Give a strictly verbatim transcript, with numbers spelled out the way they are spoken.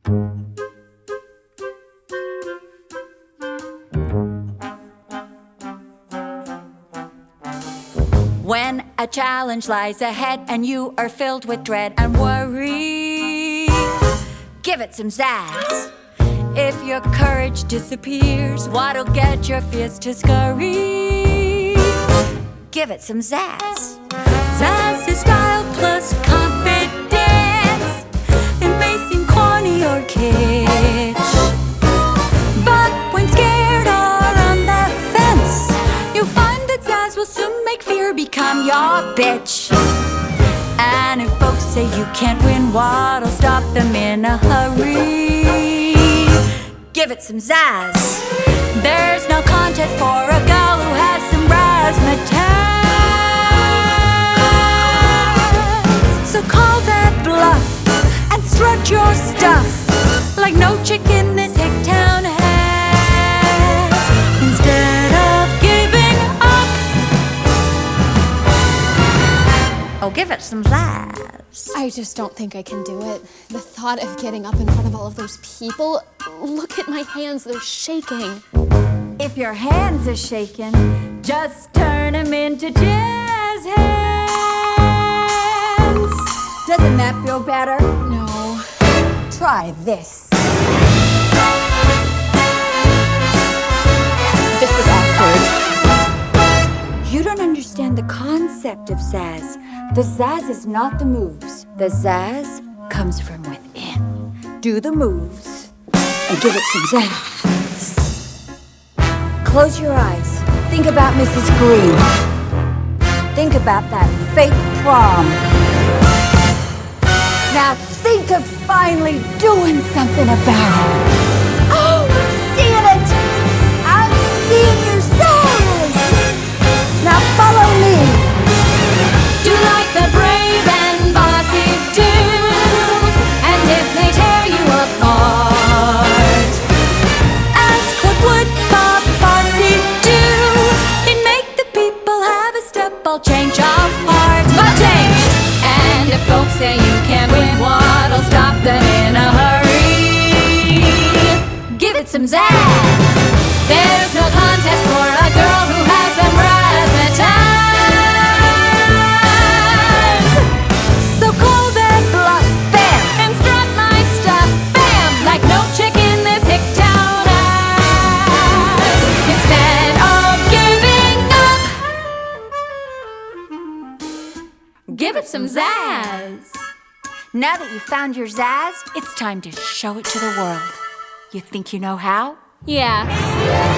When a challenge lies ahead and you are filled with dread and worry, give it some zazz. If your courage disappears, what'll get your fears to scurry? Give it some zazz. Zazz is style plus confidence. It may seem corny or kitsch, but when scared or on the fence, you'll find that zazz will soon make fear become your bitch. And if folks say you can't win, what'll stop them in a hurry? Give it some zazz. There's no contest for a girl who has some razzmatazz. So call that bluff and strut your stuff like no chick in this hick town has. Instead of giving up, oh, give it some zazz. I just don't think I can do it. The thought of getting up in front of all of those people. Look at my hands, they're shaking. If your hands are shaking, just turn them into jazz hands. Doesn't that feel better? No. Try this. This is awkward. You don't understand the concept of zazz. The zazz is not the moves. The zazz comes from within. Do the moves and give it some zazz. Close your eyes. Think about Missus Green. Think about that fake prom. Now think of finally doing something about it. Oh, I'm seeing it. I'm seeing your zazz. Now follow me. Do like the brave and bossy do. And if they tear you apart, ask what would Bob Fosse do? He'd make the people have a step, all change of heart. But change! And if folks say you can't win, what'll stop them in a hurry? Give it some zazz. There's no contest for a girl who has some razzmatazz. So call that bluff, bam, and strut my stuff, bam, like no chick in this hick town has. Instead of giving up, give it some zazz. Now that you found your zazz, it's time to show it to the world. You think you know how? Yeah.